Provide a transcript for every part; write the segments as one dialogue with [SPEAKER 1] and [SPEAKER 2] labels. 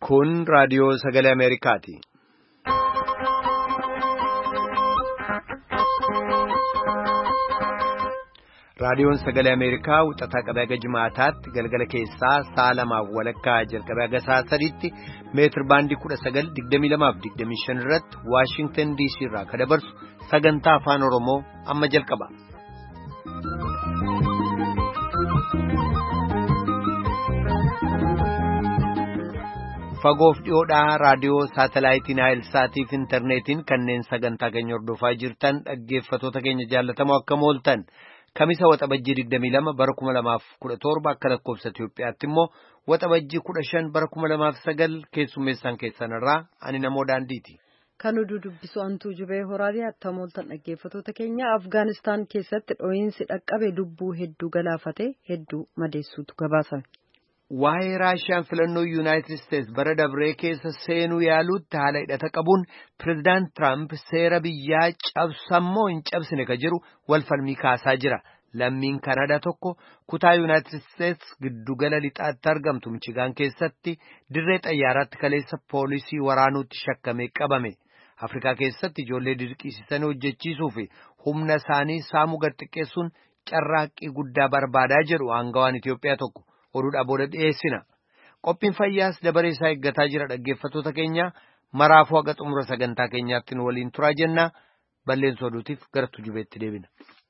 [SPEAKER 1] Kun raadiyoo sagalee Ameerikaati. Raadiyoon sagalee Ameerikaa wixataa qabee haga jimaataatti galgala keessaa sa'a lamaaf walakkaa jalqabee haga sa'a sadiitti meetir baandii 1922-25 irratti Waashingtan DC irraa kan dabarsu sagantaa afaan Oromoo amma jalqaba. Fagoof dhiyoodhaa raadiyoo saatalaayitii Naayilsaatii fi intarneetiin kanneen sagantaa keenya hordofaa jirtan dhaggeeffatoota keenya jaallatamoo akkam ooltan. Kamisa waxabajjii 22 bara 2017 akka lakkoofsa Itiyoophiyaatti immoo waxabajjii 15 bara 2009 keessummeessaan keessanirraa ani namoo daandiiti.
[SPEAKER 2] Kan oduu dubbisu antuu jubee horaadii akkam ooltan dhaggeeffatoota keenya Afgaanistaan keessatti dhoo'insi dhaqqabe lubbuu hedduu galaafate hedduu madeessuutu gabaasame.
[SPEAKER 1] Waa'ee Raashiyaan filannoo Yuunaayitid Isteetsi bara dabree keessa seenuu yaaluutti haala hidhata qabuun Pireezidaant Tiraamp seera biyyaa cabsammoo hin cabsine ka jiru walfalmii kaasaa jira. Lammiin Kanadaa tokko kutaa Yuunaayitid Isteetsi giddugala lixaatti argamtu Michigaan keessatti dirree xayyaaraatti kaleessa poolisii waraanuutti shakkamee qabame. Afrikaa keessatti ijoollee dirqisiisanii hojjechiisuu fi humna isaanii saamuu gad xiqqeessuun carraaqqii guddaa barbaadaa jedhu aangawaan Itiyoophiyaa tokko. Oduudhaa booda dhiyeessina. Qophiin fayyaas dabaree isaa eeggataa jira dhaggeeffatoota keenya maraafuu haga xumura sagantaa keenyaatti nu waliin turaa jenna. Balleensoo oduutiif gara tujubeetti deebina.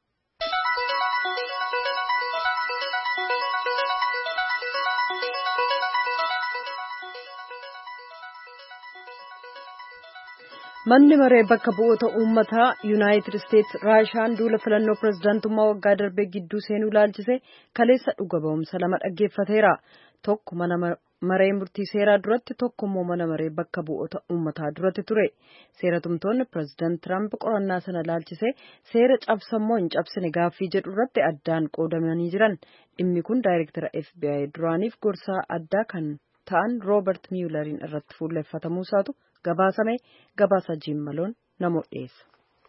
[SPEAKER 2] Manni maree bakka bu'oota uummataa Yuunaayitid Isteetsi Raashiyaan duula filannoo pireezidaantummaa waggaa darbee gidduu seenuu ilaalchise kaleessa dhuga ba'umsa lama dhaggeeffateera. Tokko mana maree murtii seeraa duratti tokko immoo mana maree bakka bu'oota uummataa duratti ture. Seeratumtoonni pireezidaant Tiraamp qorannaa sana ilaalchise seera cabsammoo hin cabsine gaaffii jedhu irratti addaan qoodamanii jiran. Dhimmi kun daayireektara FBI duraaniif gorsaa addaa kan ta'an Roobert Miyulariin irratti fuulleffatamuu isaatu gabaasame. Gabaasa jiimmaloon namoo dhiyeessa.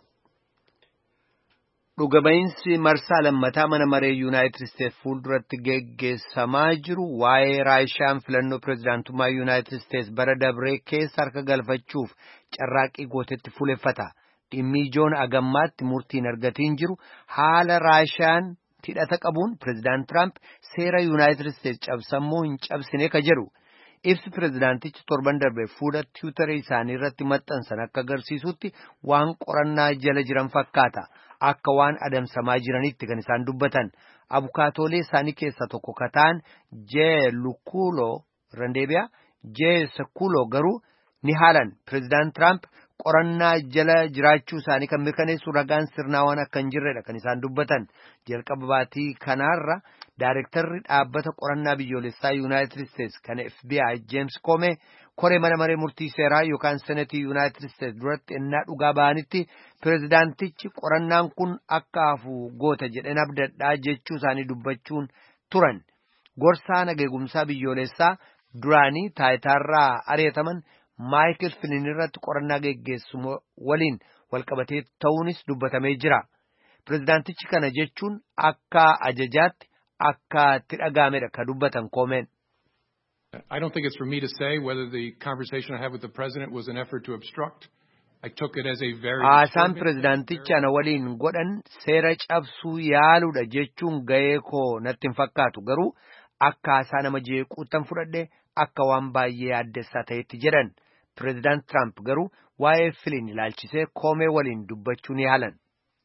[SPEAKER 1] Dhuga ba'iinsi marsaa lammataa mana maree Yuunaayitid Isteetsi fuulduratti geggeessamaa jiru waa'ee Raashiyaan filannoo pireezidaantummaa Yuunaayitid Isteetsi bara dabree keessa harka galfachuuf carraaqqii gootetti fuuleffata. Dhimmi ijoon agammaatti murtiin argatiin jiru haala Raashiyaan hidhata qabuun pireezidaant Tiraamp seera Yuunaayitid Isteetsi cabsammoo hin cabsine ka jedhu. Ibsi pireezidaantichi torban darbe fuula tiwutaree isaanii irratti maxxansan akka agarsiisutti waan qorannaa jala jiran fakkaata. Akka waan adamsamaa jiranitti kan isaan dubbatan. Abukaatoolee isaanii keessaa tokko kataan Jee Lukuuloo Randeebiyaa Jee Sekuuloo garuu ni haalan. Pireezidaant Tiraamp qorannaa jala jiraachuu isaanii kan mirkaneessu ragaan sirnaawwan akka hin jirredha kan isaan dubbatan. Jalqaba baatii kanaarra Daayirektarri dhaabbata qorannaa biyyoolessaa Yuunaayitid Isteetsi kan FBI James Comey koree mana maree murtii seeraa yookaan senetii Yuunaayitid Isteetsi duratti ennaa dhugaa ba'anitti pireezidaantichi qorannaan kun akka hafu goota jedhan abdadhaa jechuu isaanii dubbachuun turan. Gorsaa nageegumsaa biyyoolessaa duraanii taayitaarraa ari'ataman Maayikil Filiin irratti qorannaa geggeessu waliin walqabatee ta'uunis dubbatamee jira. Pireezidaantichi kana jechuun akka ajajaatti akka itti dhagaamedha ka dubbatan Comeen.
[SPEAKER 3] I don't think it's for me to say whether the conversation I had with the president was an effort to obstruct. I took it as a very
[SPEAKER 1] haasaan pireezidaantichi ana waliin godhan seera cabsuu yaaluudha jechuun ga'ee koo natti hin fakkaatu garuu akka haasaa nama jeequuttan fudhadhe akka waan baay'ee addessaa ta'etti jedhan. Pireezidaant Tiraamp garuu waa'ee Filiin ilaalchisee Comee waliin dubbachuu ni haalan.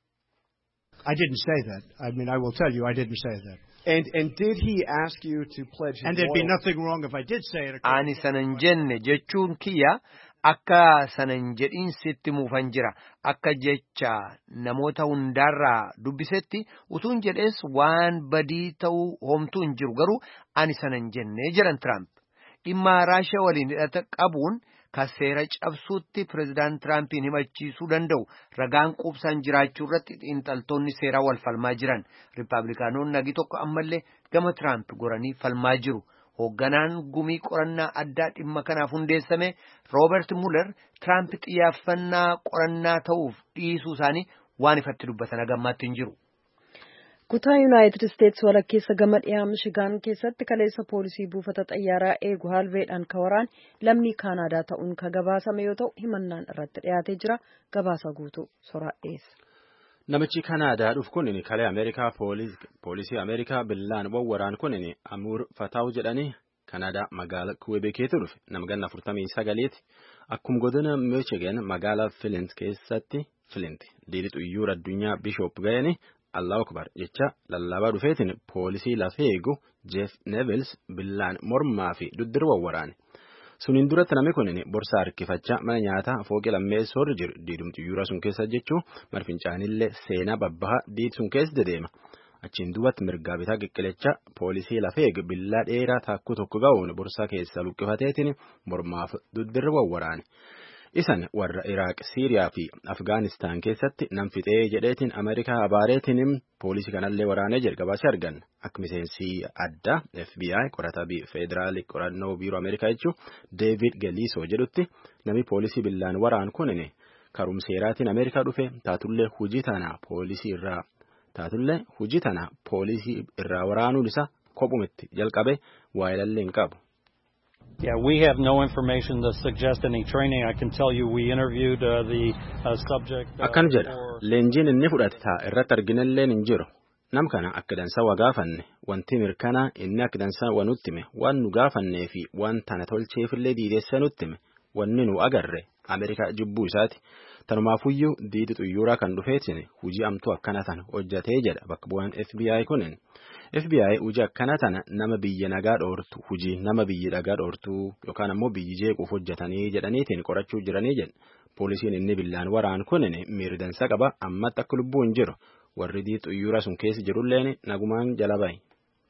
[SPEAKER 4] I didn't say that. I mean, I will tell you, I didn't say that.
[SPEAKER 5] And did he ask you to pledge his
[SPEAKER 4] And there'd be nothing wrong if I did say it.
[SPEAKER 1] Ani sanan jenne jechuun kiyya akka sanan jedhiin sitti muufan jira. Akka jecha namoota hundaarraa dubbisetti utuun jedhees waan badii ta'uu homtuu hin jiru garuu ani sanan jenne jedhan Tiraamp. Dhimma Raashiyaa waliin hidhata qabuun ka seera cabsuutti pireezidaant Tiraampiin himachiisuu danda'u ragaan quubsaan jiraachuu irratti xiinxaltoonni seeraa wal falmaa jiran. Riippaabilikaanonni nagi tokko ammallee gama Tiraamp goranii falmaa jiru. Hoogganaan gumii qorannaa addaa dhimma kanaaf hundeessame Roobert Mueller Tiraamp xiyyaafannaa qorannaa ta'uuf dhiisuu isaanii waan ifatti dubbatan agammaatti hin jiru.
[SPEAKER 2] Kutaa Yuunaayitid Isteetsi walakkeessa gama dhiyaa Mishigaan keessatti kaleessa poolisii buufata xayyaaraa eegu haalveedhaan ka waraan lammii Kaanaadaa ta'uun ka gabaasame yoo ta'u himannaan irratti dhiyaatee jira. Gabaasa guutuu soraa dhiyeessa.
[SPEAKER 6] Namichi Kanaadaa dhufu kun kalee Ameerikaa poolisii Ameerikaa billaan waraan kun Amuur Fataawu jedhanii Kanaadaa magaalaa Kuwebeekeetti dhufe nama ganna 49ti. Akkuma godina Michigan magaalaa Flint keessatti diidi xuyyuura addunyaa Bishop ga'anii Allahu Akbar jecha lallabaa dhufeetiin poolisii lafee eegu Jeff Nevels billaan mormaa fi duddirra waraane. Suniin duratti namni kun borsaa harkifachaa mana nyaataa fooqii lammeessoo irra jiru diidum xuyyuura sun keessa jechuun marfincaanillee seenaa babbaha diid sun keessa dedeema. Achiin duubatti mirgaa bitaa qiqqilachaa poolisii lafee eegu billaa dheeraa taakkuu tokko ga'uun borsaa keessa luqqifateetiin mormaaf duddirra waraane. Isan warra Iraaq, Siiriyaa fi Afgaanistaan keessatti nam fixee jedheetiin Ameerikaa abaareetiin poolisii kanallee waraanee jalqabaasee argan. Akka miseensi addaa FBI qorataa federaalii qorannoo biiroo Ameerikaa jechuun David Galiisoo jedhutti namni poolisii billaan waraan kun karumseeraatiin Ameerikaa dhufe taatullee hujii tana poolisii irraa waraanuun isaa kophumitti jalqabe waa ilaallee hin qabu.
[SPEAKER 7] Yeah, we have no information that suggests any training. I can tell you we interviewed the subject.
[SPEAKER 6] Akkan jedha leenjiin inni fudhate irratti arginalleen hin jiru. Nam kana akka dansa waa gaafanne wanti mirkanaa inni akka dansa waa nutti hime waan nu gaafannee fi waan tana tolcheefillee diideessa nutti hime wanni nu agarre Ameerikaa jibbuu isaati. Tanumaafuyyuu diidi xuyyuuraa kan dhufeetiin hujii amtuu akkana tana hojjatee jedha bakka bu'aan FBI kunin. FBI hujii akkana tana nama biyya nagaa dhoortu hujii nama biyya dhagaa dhoortu yookaan ammoo biyyi jeequuf hojjatanii jedhaniitiin qorachuu jiranii jedha. Poolisiin inni billaan waraan kunin miirdansa qaba ammatti akka lubbuu hin jiru warri diidi xuyyuuraa sun keessa jirulleen nagumaan jala bahe.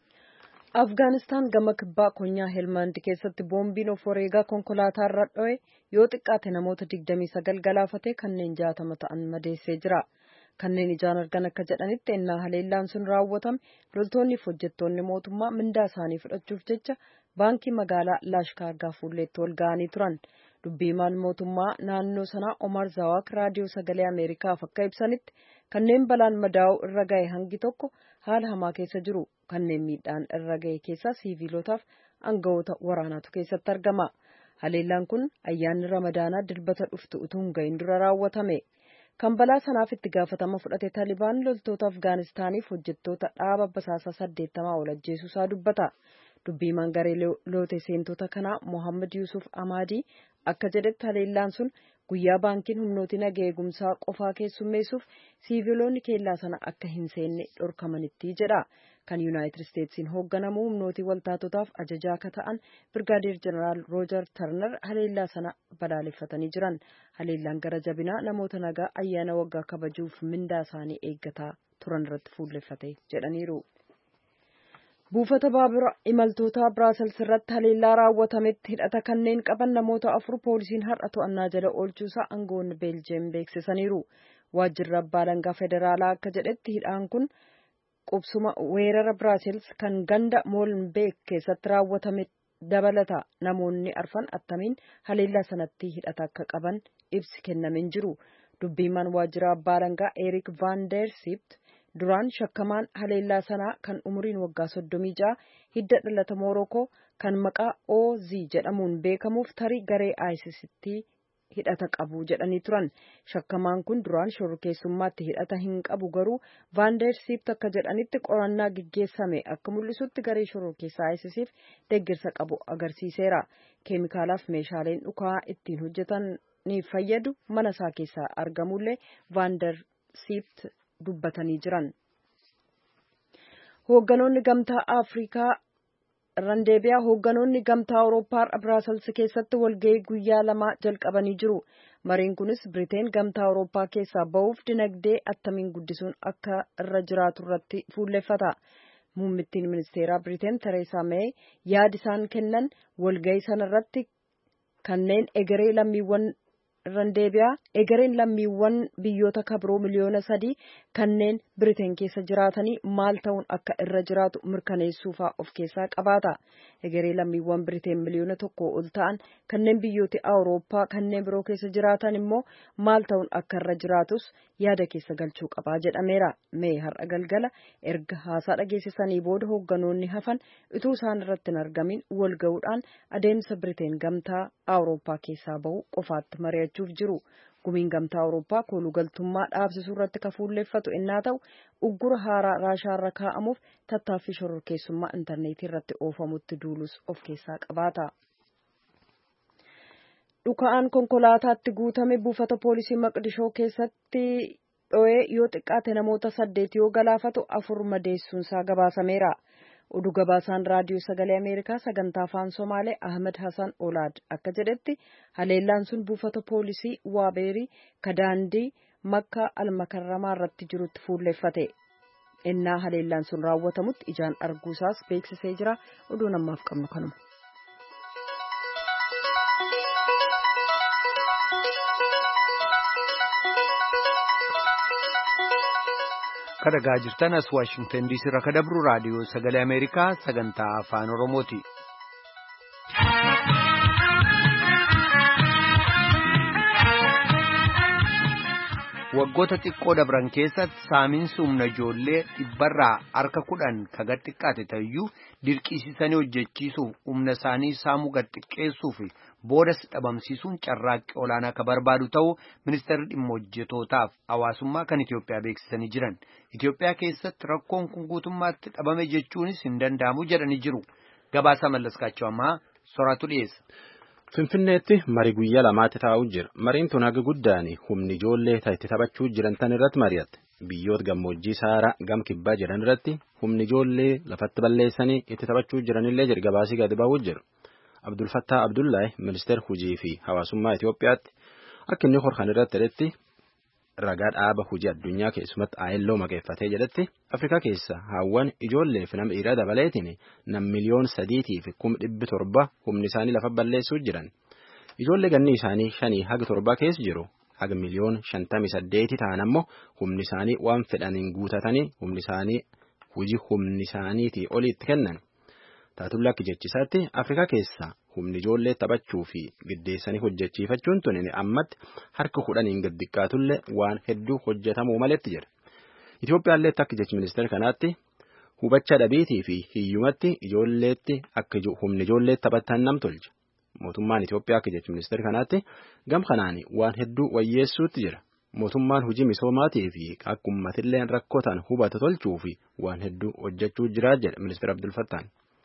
[SPEAKER 2] Afgaanistaan gama kibbaa konyaa Helmand keessatti boombiin of wareegaa konkolaataa irra dho'e yoo xiqqaate namoota 29 galaafatee kanneen 60 ta'an madeessee jira. Kanneen ijaan argan akka jedhanitti ennaa haleellaan sun raawwatame loltoonni fi hojjettoonni mootummaa mindaa isaanii fudhachuuf jecha baankii magaalaa Laashkaargaa fuulleetti wal ga'anii turan. Dubbiimaan mootummaa naannoo sanaa Omar Zawaak raadiyoo sagalee Ameerikaaf akka ibsanitti kanneen balaan madaa'uu irra ga'e hangi tokko haala hamaa keessa jiru. Kanneen miidhaan irra ga'e keessaa siiviilotaaf aangawoota waraanaatu keessatti argama. Haleellaan kun ayyaanni Ramadaanaa dilbata dhuftu utuu hin ga'in dura raawwatame. Kan balaa sanaaf itti gaafatama fudhate Taalibaan loltoota Afgaanistaaniif hojjettoota dhaaba basaasa 80 ol ajjeesuusaa dubbata. Dubbiimaan garee loote seentota kanaa Mohammad Yusuf Ahmadi akka jedhetti haleellaan sun guyyaa baankiin humnooti nagaa eegumsaa qofaa keessummeessuuf siiviloonni keellaa sana akka hin seenne dhorkamanitti jedha. Kan Yuunaayitid Isteetsiin hoogganamu humnooti waltaatotaaf ajajaa akka ta'an Birgaadeer Jeneraal Roojar Tarnar haleellaa sana balaaleffatanii jiran. Haleellaan gara jabinaa namoota nagaa ayyaana waggaa kabajuuf mindaa isaanii eeggataa turan irratti fuulleffate jedhaniiru. Buufata baabura imaltoota Biraasels irratti haleellaa raawwatametti hidhata kanneen qaban namoota 4 poolisiin har'a to'annaa jala oolchuusaa aangawoonni Beeljeem beeksisaniiru. Waajjirri abbaa alangaa federaalaa akka jedhetti hidhaan kun qubsuma weerara Biraasels kan ganda Moolnbeek keessatti raawwatame dabalata. Namoonni arfan attamiin haleellaa sanatti hidhata akka qaban ibsi kennamee hin jiru. Dubbiimaan waajjira abbaa alangaa Erik Van Der Sipt duraan shakkamaan haleellaa sanaa kan umuriin waggaa 36 hidda dhalata Moorokoo kan maqaa OZ jedhamuun beekamuuf tarii garee ISIS'tti hidhata qabu jedhanii turan. Shakkamaan kun duraan shororkeessummaatti hidhata hin qabu garuu Van Der Sipt akka jedhanitti qorannaa gaggeessame akka mul'isutti garee shororkeessaa ISIS'if deeggarsa qabu agarsiiseera. Keemikaalaaf meeshaaleen dhukaa ittiin hojjetaniif fayyadu mana isaa keessaa argamullee Van Der Sipt dubbatanii jiran. Hoogganoonni gamtaa Afrikaa Randeebiyaa hoogganoonni gamtaa Awurooppaa Biraasels keessatti walga'ii guyyaa 2 jalqabanii jiru. Mariin kunis Biriteen gamtaa Awurooppaa keessaa ba'uuf dinagdee attamiin guddisuun akka irra jiraatu irratti fuulleffata. Muummittiin ministeeraa Biriteen Tereesaa Meey yaada isaan kennan walga'ii sana irratti kanneen egeree lammiiwwan irraan deebi'aa egereen lammiiwwan biyyoota kabiroo miliyoona 3 kanneen Biriteen keessa jiraatanii maal ta'uun akka irra jiraatu mirkaneessuufaa of keessaa qabaata. Egeree lammiiwwan Biriteen miliyoona 1 ol ta'an kanneen biyyoota Awurooppaa kanneen biroo keessa jiraatan immoo maal ta'uun akka irra jiraatus yaada keessa galchuu qabaa jedhameera. Mee har'a galgala erga haasaa dhageessisanii booda hoogganoonni hafan utuu isaan irratti hin argamin wal ga'uudhaan adeemsa Biriteen gamtaa Awurooppaa keessaa bahu qofaatti mari'achuuf jiru. Gumiin gamtaa Awurooppaa koolugaltummaa dhaabsisuu irratti kafuulleeffatu innaa ta'u uggura haaraa Raashaarra kaa'amuuf tattaaffii shororkeessummaa intarneetii irratti oofamutti duulus of keessaa qabaata. Dhuka'aan konkolaataatti guutame buufata poolisii Maqdishoo keessatti dho'ee yoo xiqqaate namoota 8 yoo galaafatu 4 madeessuunsaa gabaasameera. Oduu gabaasaan raadiyoo sagalee Ameerikaa sagantaa afaan Somaalee Ahmed Hassan Olaad akka jedhetti haleellaan sun buufata poolisii Waabeerii Kadaandii Makka Almakarramaa irratti jirutti fuulleeffate. Innaa haleellaan sun raawwatamutti ijaan arguusaas beeksisee jira. Oduu namaaf qabnu kanuma.
[SPEAKER 1] Kadhagaa jirtan as Waashingtan DC irraa kadabru raadiyoo sagalee Ameerikaa sagantaa afaan Oromooti. Waggoota xiqqoo dabran keessatti saamiinsi humna ijoollee dhibbarraa harka 10 ka gad xiqqaate ta'uyyuu dirqisiisanii hojjechiisuuf humna isaanii saamuu gad xiqqeessuuf boodas dhabamsiisuun carraaqqii olaanaa ka barbaadu ta'uu ministeerri dhimma hojjetootaaf hawaasummaa kan Itoophiyaa beeksisanii jiran. Itoophiyaa keessatti rakkoon kun guutummaatti dhabame jechuunis hin danda'amu jedhanii jiru. Gabaasa Mallaskaachoo ammaa soraatu dhiyeessa.
[SPEAKER 6] Finfinneetti marii guyyaa lamaatti taa'uu jira. Mariin tun haga guddaan humni ijoollee itti taphachuu jiran tan irratti mari'atte. Biyyoota gammoojjii Saaraa gam kibbaa jiran irratti humni ijoollee lafatti balleessanii itti taphachuu jiranillee jedhe gabaasii gadi ba'uu jiru. Abdul Fattah Abdullahi ministeera hojii fi hawaasummaa Itoophiyaatti akka inni horkan irratti jedhetti ragaa dhaaba hojii addunyaa keessumatti ILO maqeeffatee jedhetti Afrikaa keessa haawwan ijoollee fi nama dhiiraa dabaleetiin nam miliyoon 3,700,000 humni isaanii lafa balleessuu jiran. Ijoollee ganni isaanii 5 haga 7 keessa jiru haga miliyoon 58 ta'an ammoo humni isaanii waan fedhaniin guutatanii humni isaanii hojii humni isaaniitii oliitti kennan. Taatulla akka jechisaatti Afrikaa keessa humni ijoollee taphachuu fi giddeessanii hojjechiifachuun tun ammatti harka 10 gad xiqqaatullee waan hedduu hojjetamuu maletti jira. Itoophiyaallee akka jechi ministeera kanaatti hubacha dhabiitii fi hiyyumatti ijoolleetti akka humni ijoollee taphatan nam tolcha. Mootummaan Itoophiyaa akka jechi ministeera kanaatti gam kanaan waan hedduu wayyeessuutti jira. Mootummaan hojii misoomaatii fi akka uummatillee rakkootaan hubata tolchuu fi waan hedduu hojjechuu jira jedha ministeera Abdul Fattah.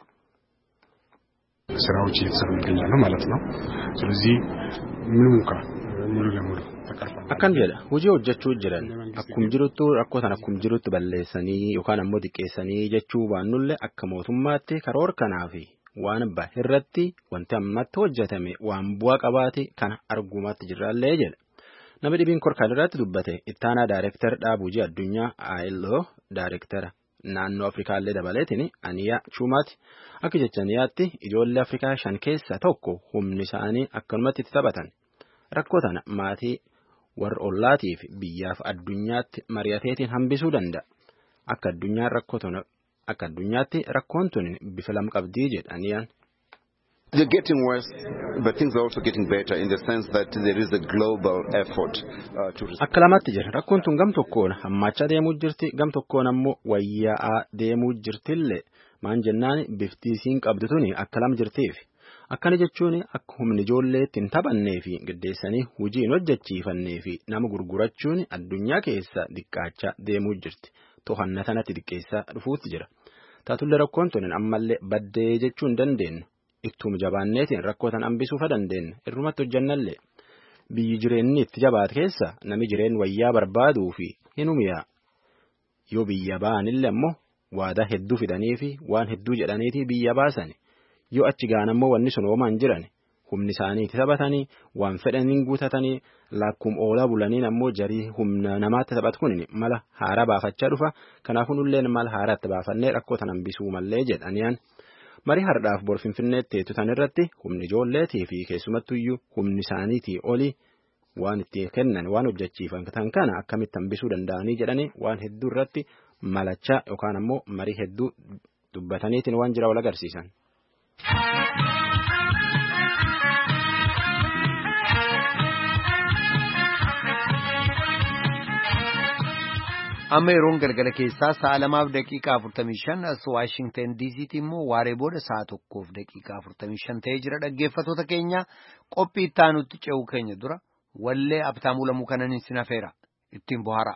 [SPEAKER 8] ስራዎች እየተሰሩ ይገኛሉ ማለት ነው። ስለዚህ ምንም እንኳን ሙሉ ለሙሉ ተቀርፏል
[SPEAKER 6] አካን ጀለ hojii hojjechuu jiran akkum jirutti rakkootan akkum jirutti balleessanii yookaan ammoo xiqqeessanii jechuu baannullee akka mootummaatti karoora kanaafi waan bahirratti wanti ammatti hojjetame waan bu'aa qabaati kana argumaatti jirraallee jedha. Namni dhibiin korkaan irratti dubbate ittaanaa daayireektar dhaaba hojii addunyaa ILO daayireektara naannoo Afrikaallee dabaleetiin Aniyaa Chumaati akka jechaniyaatti ijoollee Afrikaa 5 keessa tokko humni isaanii akkanumatti itti taphatan rakkootan maatii warra ollaatii fi biyyaaf addunyaatti mari'ateetiin hambisuu danda'a. Akka addunyaatti rakkoon tun bifa lam qabdii jedha Aniyaan.
[SPEAKER 9] They're getting worse, but things are also getting better in the sense that there is a global effort to...
[SPEAKER 6] Akka lamatti jira. Rakkoon tun gam tokkoon hammachaa deemuu jirti, gam tokkoon ammoo wayyaa'aa deemuu jirtillee maan jennaan bifti isiin qabdu tuni akka lam jirtiif. Akkana jechuun akka humni ijoolleetti hin taphannee fi giddeessanii hojii hin hojjechiifannee fi nama gurgurachuun addunyaa keessa diqqaachaa deemuu jirti. To'annaa sanatti diqqeessaa dhufuutti jira. Taatullee rakkoon tun ammallee baddee jechuu hin dandeenyu. Ittuma jabaanneetiin rakkootan hambisuufa dandeenya. Irrumatti hojjannallee biyyi jireenyi itti jabaate keessa nami jireen wayyaa barbaaduu fi hin humiyaa. Yoo biyya ba'anillee ammoo waadaa hedduu fidanii fi waan hedduu jedhaniitii biyya baasan. Yoo achi gaan ammoo wanni sun oomaan jiran humni isaanii itti taphatanii waan fedhaniin guutatanii lakkum oolaa bulaniin ammoo jarii humna namaatti taphatu kun mala haaraa baafachaa dhufa. Kanaafuu nulleen mala haaraatti baafannee rakkootan hambisuu mallee jedhaniyaan. Marii hardhaaf bor Finfinneetti teessutan irratti humni ijoolleetii fi keessumattuyyuu humni isaaniitii olii waan itti kennan waan hojjechiifatan kana akkamitti hambisuu danda'anii jedhanii waan hedduu irratti malachaa yookaan ammoo marii hedduu dubbataniitiin waan jira wal agarsiisan.
[SPEAKER 1] amma yeroon galgala keessaa sa'a 2:45 as Waashingtan DC'tti immoo waaree booda sa'a 1:45 ta'ee jira. Dhaggeeffattoota keenya qophii itti aanutti ce'uu keenya dura wallee Abtaamuu Lamuu kanan isin affeera ittiin bohaara.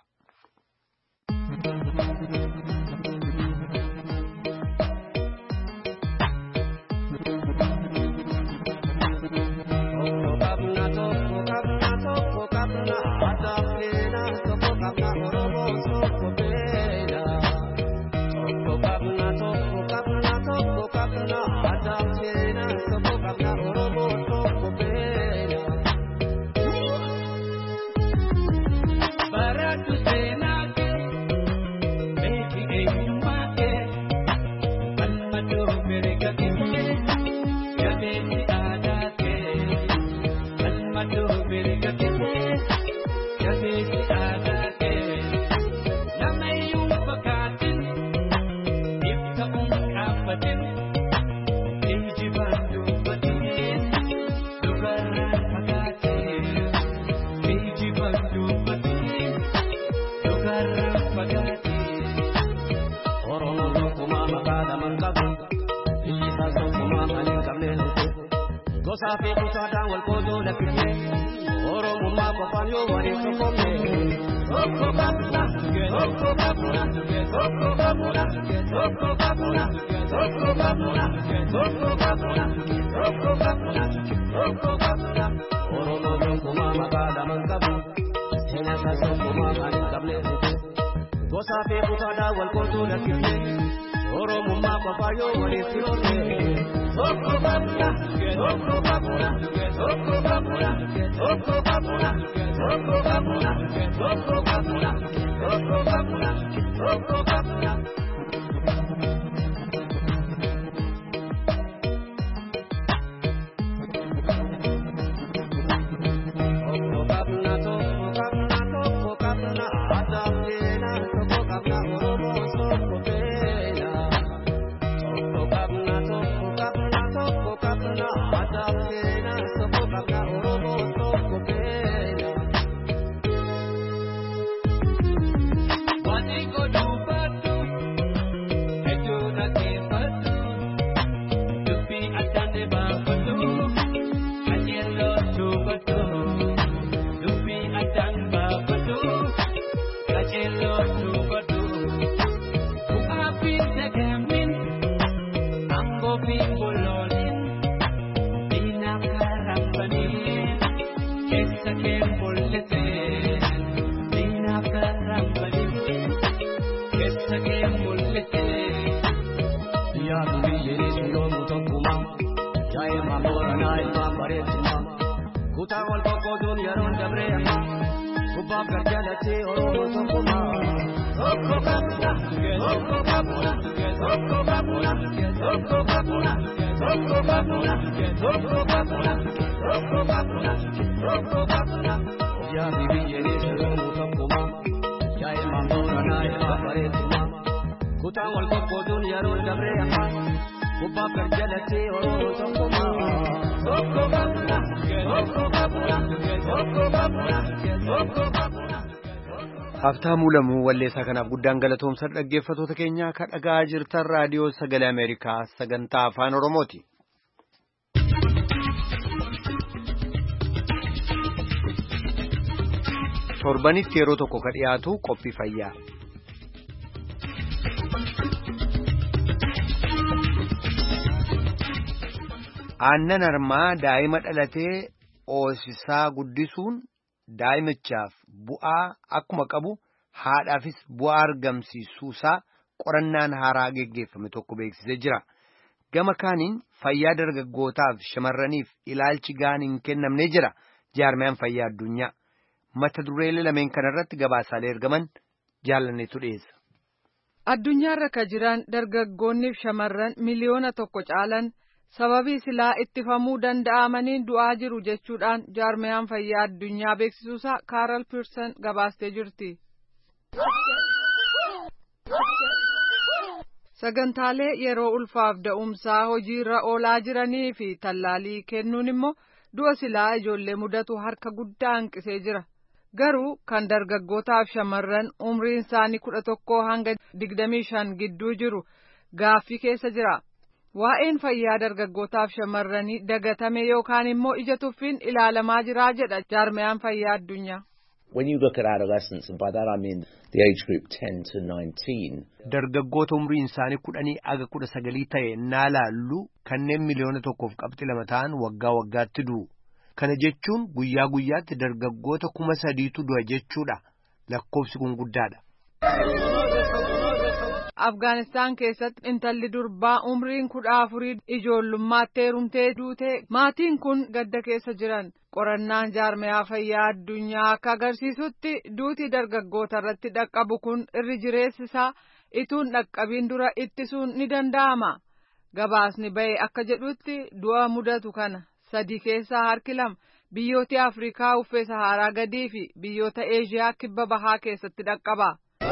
[SPEAKER 10] Safi kutada wal kodo la kiti oro mumma ko fanyo wari to komme okko kapna okko kapna okko kapna okko kapna okko kapna okko kapna okko kapna okko kapna oro no kuma magada mangabu hena sa so kuma mani kable ko safi kutada wal kodo la kiti oro mumma ko fanyo wari to komme okko kapna okko kapna okko kapna okko kapna okko kapna okko kapna okko kapna okko kapna
[SPEAKER 1] Abtaamuu Lamuu walleessaa kanaaf guddaan galatoomsa dhaggeeffattoota keenya ka dhagaa jirtan raadiyoo sagalee Ameerikaa sagantaa afaan Oromooti. Torbanitti yeroo tokko ka dhiyaatu qophii fayyaa. Aannan harmaa daa'ima dhalatee oosisaa guddisuun daa'imichaaf bu'aa akkuma qabu haadhaafis bu'aa argamsiisuusaa qorannaan haaraa geggeeffame tokko beeksisee jira. Gama kaaniin fayyaa dargaggootaaf shamarraniif ilaalchi gahaan hin kennamne jira jaarmiyaan fayyaa addunyaa. Mata dureelee lameen kanarratti gabaasaalee ergaman jaalanneetu dhiyeessa.
[SPEAKER 11] Addunyaarra ka jiran dargaggoonniif shamarran miliyoona tokko caalan sababii silaa ittifamuu danda'amaniin du'aa jiru jechuudhaan jaarmiyaan fayyaa addunyaa beeksisuusaa Kaaral Piirsan gabaastee jirti. Sagantaalee yeroo ulfaaf da'umsaa hojiirra oolaa jiranii fi tallaalii kennuun immoo du'a silaa ijoollee mudatu harka guddaa hanqisee jira. Garuu kan dargaggootaaf shamarran umriin isaanii 11 hanga 25 gidduu jiru gaaffii keessa jira. Waa'een fayyaa dargaggootaaf shamarranii dagatame yookaan immoo ija tuffiin ilaalamaa jira jedha jaarmiyaan fayyaa addunyaa.
[SPEAKER 12] When you look at adolescents, and by that I mean the age group 10 to 19.
[SPEAKER 1] Dargaggoota umriin isaanii 10 hanga 19 ta'e naa laallu kanneen miliyoona 1.2 ta'an waggaa waggaatti du'u. Kana jechuun guyyaa guyyaatti dargaggoota 3,000tu du'a jechuudha. Lakkoofsi kun guddaadha.
[SPEAKER 11] Afgaanistaan keessatti intalli durbaa umriin 14 ijoollummaatti heerumtee duute maatiin kun gadda keessa jiran. Qorannaan jaarmiyaa fayyaa addunyaa akka agarsiisutti duuti dargaggoota irratti dhaqqabu kun irri jireessisaa ituun dhaqqabiin dura ittisuun ni danda'ama. Gabaasni ba'e akka jedhutti du'a mudatu kana 3 keessaa harki 2 biyyoota Afrikaa uffee Saharaa gadii fi biyyoota Eeshiyaa kibba bahaa keessatti dhaqqaba.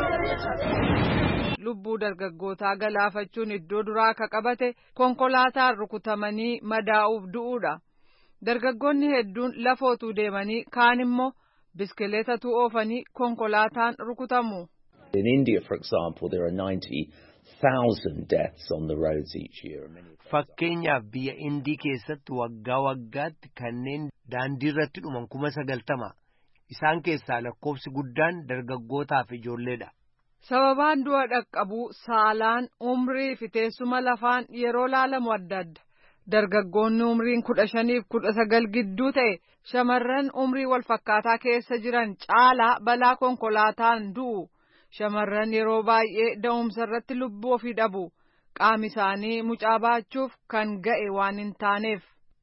[SPEAKER 11] Lubbuu dargaggootaa galaafachuun iddoo duraa akka qabate konkolaataan rukutamanii madaa'uuf du'uudha. Dargaggoonni hedduun lafootuu deemanii kaan immoo biskileetatu oofanii konkolaataan rukutamu.
[SPEAKER 12] In India, for example, there are 90,000 deaths on the roads each year.
[SPEAKER 1] Fakkeenyaaf biyya Indii keessatti waggaa waggaatti kanneen daandii irratti dhuman 90,000. Isaan keessaa lakkoofsi guddaan dargaggootaaf ijoolleedha.
[SPEAKER 11] Sababaan du'a dhaqqabuu saalaan umrii fi teessuma lafaan yeroo laalamu adda adda. Dargaggoonni umriin 15 fi 19 gidduu ta'e shamarran umrii wal fakkaataa keessa jiran caalaa balaa konkolaataan du'u. Shamarran yeroo baay'ee da'umsa irratti lubbuu ofii dhabu. Qaami isaanii mucaa baachuuf kan ga'e waan hin taaneef.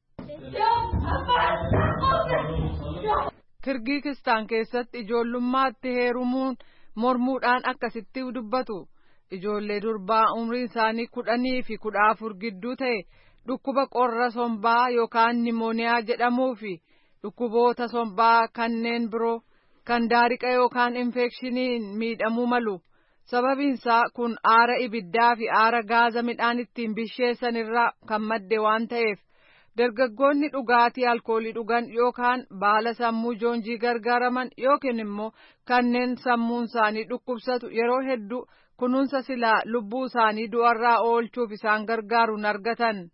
[SPEAKER 11] Kirgiizistaan keessatti ijoollummaatti heerumuun mormuudhaan akkasitti dubbatu. Ijoollee durbaa umriin isaanii 10 fi 14 gidduu ta'e dhukkuba qorra sombaa yookaan nimooniyaa jedhamuu fi dhukkuboota sombaa kanneen biroo kan daariqa yookaan infekshiniin miidhamuu malu. Sababiinsaa kun aara ibiddaa fi aara gaaza midhaan ittiin bisheessan irraa kan madde waan ta'eef dargaggoonni dhugaatii alkoolii dhugan yookaan baala sammuu joonjii gargaaraman yookiin immoo kanneen sammuun isaanii dhukkubsatu yeroo hedduu kunuunsa silaa lubbuu isaanii du'arraa oolchuuf isaan gargaaruun argatan.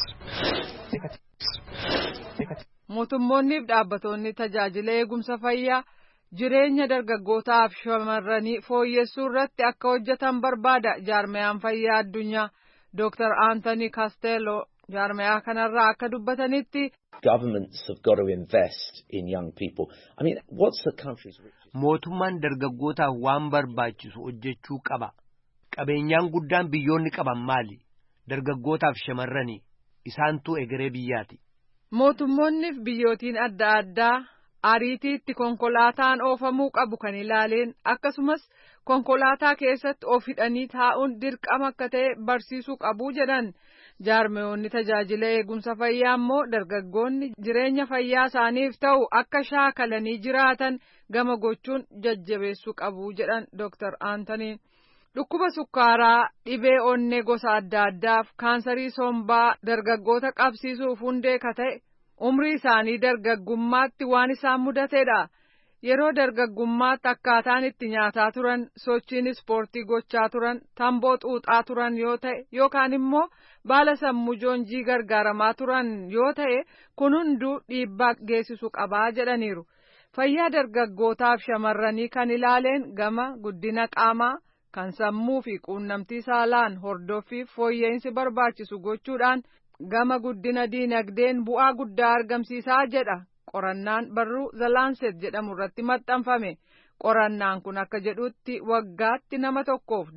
[SPEAKER 11] Mootummoonni fi dhaabbattoonni tajaajila eegumsa fayyaa jireenya dargaggootaaf shamarranii fooyyessuu irratti akka hojjetan barbaada jaarmiyaan fayyaa addunyaa. Dr. Anthony Castello jaarmiyaa kanarraa akka dubbatanitti
[SPEAKER 12] governments have got to invest in young people. I mean, what's the country's richest?
[SPEAKER 1] Mootummaan dargaggootaaf waan barbaachisu hojjechuu qaba. Qabeenyaan guddaan biyyoonni qaban maali? Dargaggootaaf shamarranii isaantu egeree biyyaati.
[SPEAKER 11] Mootummoonni fi biyyootiin adda addaa ariitiitti konkolaataan oofamuu qabu kan ilaaleen akkasumas konkolaataa keessatti of hidhanii taa'uun dirqama akka ta'e barsiisuu qabu jedhan. Jaarmiyoonni tajaajila eegumsa fayyaa immoo dargaggoonni jireenya fayyaa isaaniif ta'u akka shaakalanii jiraatan gama gochuun jajjabeessuu qabu jedhan Dr. Anthony. Dhukkuba sukkaaraa, dhibee onnee gosa adda addaaf kaansarii sombaa dargaggoota qabsiisuuf hundee ka ta'e umrii isaanii dargaggummaatti waan isaan mudateedha. Yeroo dargaggummaatti akkaataan itti nyaataa turan, sochiin ispoortii gochaa turan, tamboo xuuxaa turan yoo ta'e yookaan immoo baala sammuu joonjii gargaaramaa turan yoo ta'e kun hunduu dhiibbaa geessisu qabaa jedhaniiru. Fayyaa dargaggootaaf shamarranii kan ilaaleen gama guddina qaamaa kan sammuu fi quunnamtii saalaan hordoffiif fooyya'insi barbaachisu gochuudhaan gama guddina diinagdeen bu'aa guddaa argamsiisaa jedha. Qorannaan barruu The Lancet jedhamu irratti maxxanfame. Qorannaan kun akka jedhutti waggaatti nama tokkoof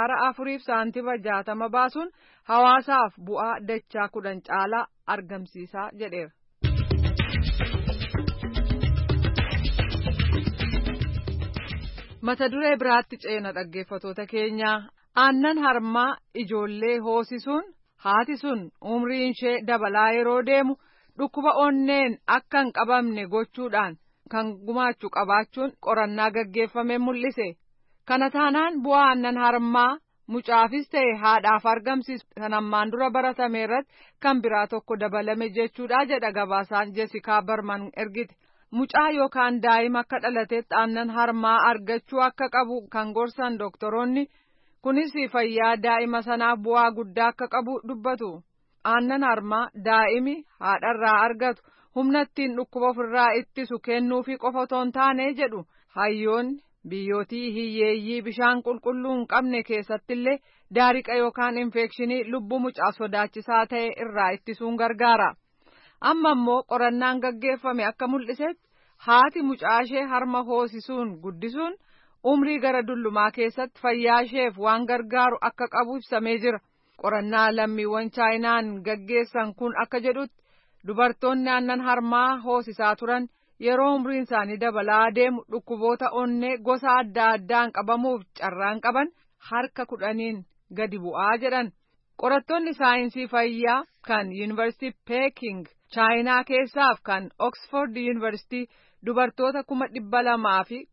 [SPEAKER 11] $4.60 baasuun hawaasaaf bu'aa dachaa 10 caalaa argamsiisaa jedheera. Mata duree biraatti ceena dhaggeeffatoota keenyaa aannan harmaa ijoollee hoosisuun haati sun umriin ishee dabalaa yeroo deemu dhukkuba onneen akka hin qabamne gochuudhaan kan gumaachuu qabaachuun qorannaa gaggeeffame mul'ise. Kana taanaan bu'aa aannan harmaa mucaafis ta'e haadhaaf argamsiisu kan ammaan dura baratame irratti kan biraa tokko dabalame jechuudha jedha gabaasaan Jessikaa Barman ergite. Mucaa yookaan daa'ima akka dhalatetti aannan harmaa argachuu akka qabu kan gorsan doktoroonni kunis fayyaa daa'ima sanaaf bu'aa guddaa akka qabu dubbatu. Aannan harmaa daa'imi haadharraa argatu humna ittiin dhukkuba ofirraa ittisu kennuufi qofa otoo hin taane jedhu hayyoonni. Biyyootii hiyyeeyyii bishaan qulqulluu hin qabne keessattillee daariqa yookaan infekshinii lubbuu mucaa sodaachisaa ta'e irraa ittisuun gargaara. Amma immoo qorannaan gaggeeffame akka mul'isetti haati mucaa ishee harma hoosisuun guddisuun umrii gara dullumaa keessatti fayyaa isheef waan gargaaru akka qabu ibsamee jira. Qorannaa lammiiwwan chaayinaan gaggeessan kun akka jedhutti dubartoonni aannan harmaa hoosisaa turan. Yeroo umriin isaanii dabalaa deemu dhukkuboota onnee gosa adda addaan qabamuuf carraan qaban harka 10 gadi bu'aa jedhan. Qorattoonni saayinsii fayyaa kan Yuunivarsiitii Peking Chaayinaa keessaaf kan Oxford Yuunivarsiitii dubartoota 200,000 fi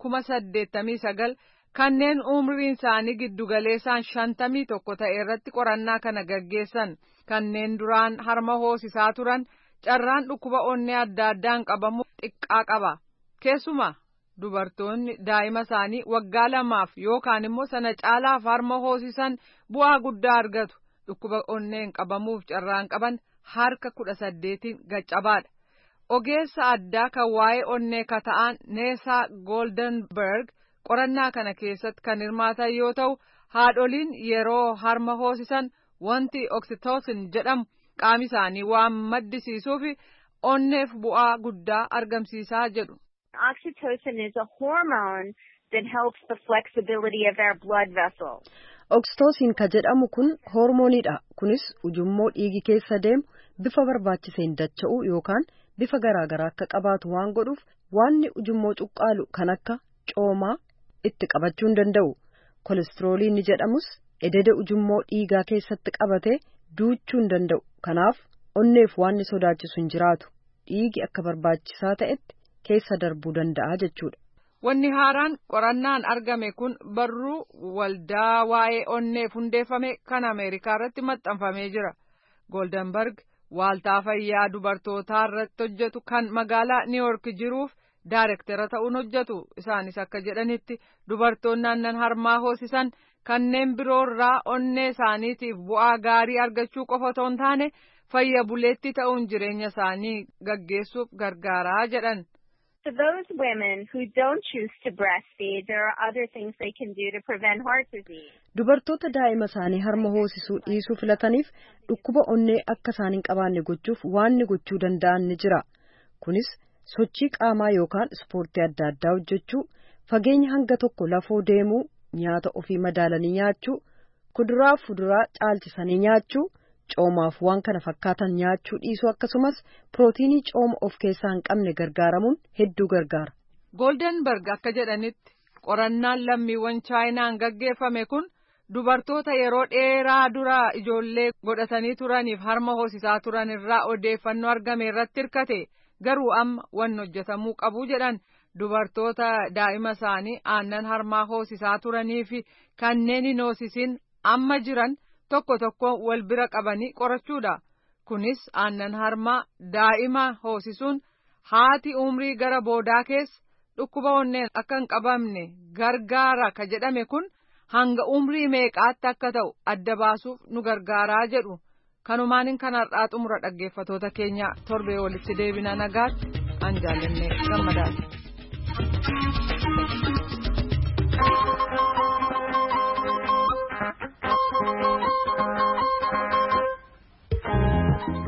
[SPEAKER 11] 89,000 kanneen umriin isaanii giddugaleessaan 51 ta'e irratti qorannaa kana gaggeessan. Kanneen duraan harma hoosisaa turan. Carraan dhukkuba onnee adda addaan qabamu xiqqaa qaba. Keessumaa dubartoonni daa'ima isaanii waggaa 2 yookaan immoo sana caalaaf harma hoosisan bu'aa guddaa argatu. Dhukkuba onneen qabamuuf carraan qaban harka 18 gaccabaadha. Ogeessa addaa kan waa'ee onnee kata'an Neesaa Goldenberg qorannaa kana keessatti kan hirmaatan yoo ta'u haadholiin yeroo harma hoosisan wanti oksitoosin jedhamu. Qaami isaanii waan maddisiisuuf onneef bu'aa guddaa argamsiisaa jedhu.
[SPEAKER 13] Oxytocin is a hormone that helps the flexibility of our blood vessels.
[SPEAKER 2] Oksitoosin ka jedhamu kun hormooniidha. Kunis ujummoo dhiigi keessa deemu bifa barbaachiseen dacha'uu yookaan bifa garaagaraa akka qabaatu waan godhuuf waanni ujummoo cuqqaalu kan akka coomaa itti qabachuu hin danda'u. Kolestirooliin jedhamus ededa ujummoo dhiigaa keessatti qabatee duuchuu hin danda'u. Kanaaf onneef waanni sodaachisu hin jiraatu. Dhiigi akka barbaachisaa ta'etti keessa darbuu danda'a jechuudha.
[SPEAKER 11] Wanni haaraan qorannaan argame kun barruu waldaa waa'ee onneef hundeeffame kan Ameerikaa irratti maxxanfamee jira. Goldenberg waaltaa fayyaa dubartootaa irratti hojjetu kan magaalaa New York jiruuf daayirektara ta'uun hojjetu. Isaanis akka jedhanitti dubartoonni aannan harmaa hoosisan kanneen biroo irraa onnee isaaniitiif bu'aa gaarii argachuu qofa otoo hin taane fayya buleetti ta'uun jireenya isaanii gaggeessuuf gargaaraa jedhan.
[SPEAKER 13] For those women who don't choose to breastfeed, there are other things they can do to prevent heart disease.
[SPEAKER 2] Dubartoota daa'ima isaanii harma hoosisuu dhiisuu filataniif dhukkuba onnee akka isaan hin qabaanne gochuuf waan gochuu danda'an ni jira. Kunis sochii qaamaa yookaan ispoortii adda addaa hojjechuu, fageenya hanga tokko lafoo deemuu, nyaata ofii madaalanii nyaachuu, kuduraa fi fuduraa caalchisanii nyaachuu, coomaaf waan kana fakkaatan nyaachuu dhiisuu akkasumas pirootiinii cooma of keessaa hin qabne gargaaramuun hedduu gargaara.
[SPEAKER 11] Goldenberg akka jedhanitti qorannaan lammiiwwan chaayinaan gaggeeffame kun dubartoota yeroo dheeraa dura ijoollee godhatanii turaniif harma hoosisaa turan irraa odeeffannoo argame irratti hirkate garuu amma wanni hojjetamuu qabu jedhan. Dubartoota daa'ima isaanii aannan harmaa hoosisaa turanii fi kanneen hin hoosisin amma jiran tokko tokko wal bira qabanii qorachuudha. Kunis aannan harmaa daa'ima hoosisuun haati umrii gara boodaa keessa dhukkuba onneen akka hin qabamne gargaara ka jedhame kun hanga umrii meeqaatti akka ta'u adda baasuuf nu gargaaraa jedhu. Kanumaan kanarraa xumura dhaggeeffatoota keenya torbee walitti deebina nagaatti an jaallannee gammadaati.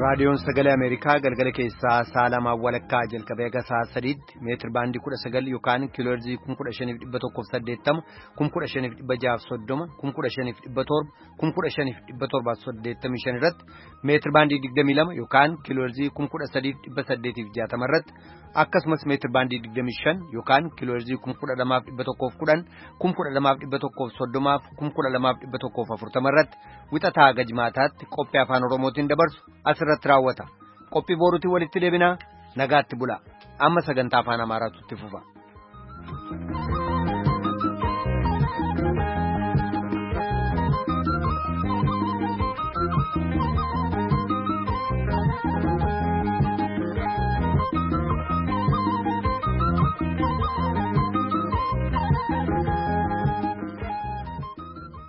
[SPEAKER 1] raadiyoon sagalee Ameerikaa galgala keessaa saalamaa walakkaa jalqabee hanga sa'a 3tti meetir baandii 19 yookaan kiilooherzii 15,180 15,630 15,785 irratti meetir baandii 22 yookaan kiilooherzii 13,860 irratti akkasumas meetir baandii 25 yookaan kiilooherzii 12,110 12,130 12,140 irratti wixataa hanga jimaataatti qophii afaan Oromootiin dabarsu asirratti raawwata. Qophii boruutiin walitti deebinaa nagaatti bulaa. Amma sagantaa afaan Amaaraatu itti fufa.